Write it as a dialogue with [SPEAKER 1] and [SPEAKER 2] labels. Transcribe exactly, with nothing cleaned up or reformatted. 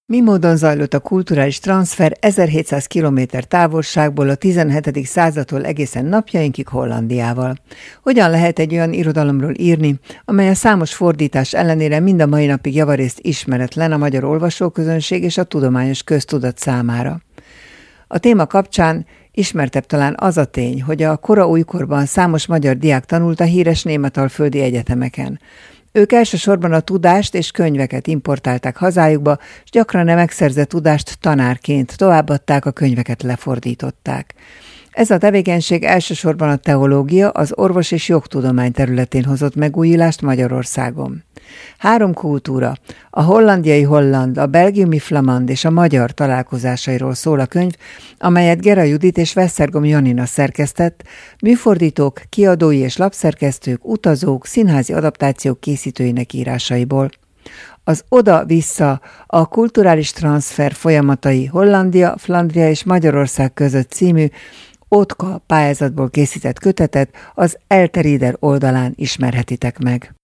[SPEAKER 1] Mi módon zajlott a kulturális transzfer ezerhétszáz kilométer távolságból a tizenhetedik századtól egészen napjainkig Hollandiával? Hogyan lehet egy olyan irodalomról írni, amely a számos fordítás ellenére mind a mai napig javarészt ismeretlen a magyar olvasóközönség és a tudományos köztudat számára? A téma kapcsán ismertebb talán az a tény, hogy a kora újkorban számos magyar diák tanult a híres németalföldi egyetemeken. Ők elsősorban a tudást és könyveket importálták hazájukba, és gyakran nem megszerzett tudást tanárként továbbadták, a könyveket lefordították. Ez a tevékenység elsősorban a teológia, az orvos- és jogtudomány területén hozott megújulást Magyarországon. Három kultúra, a hollandiai holland, a belgiumi flamand és a magyar találkozásairól szól a könyv, amelyet Gera Judit és Vesztergom Janina szerkesztett, műfordítók, kiadói és lapszerkesztők, utazók, színházi adaptációk készítőinek írásaiból. Az Oda-vissza, a kulturális transzfer folyamatai Hollandia, Flandria és Magyarország között című Otka pályázatból készített kötetet az Elterider oldalán ismerhetitek meg.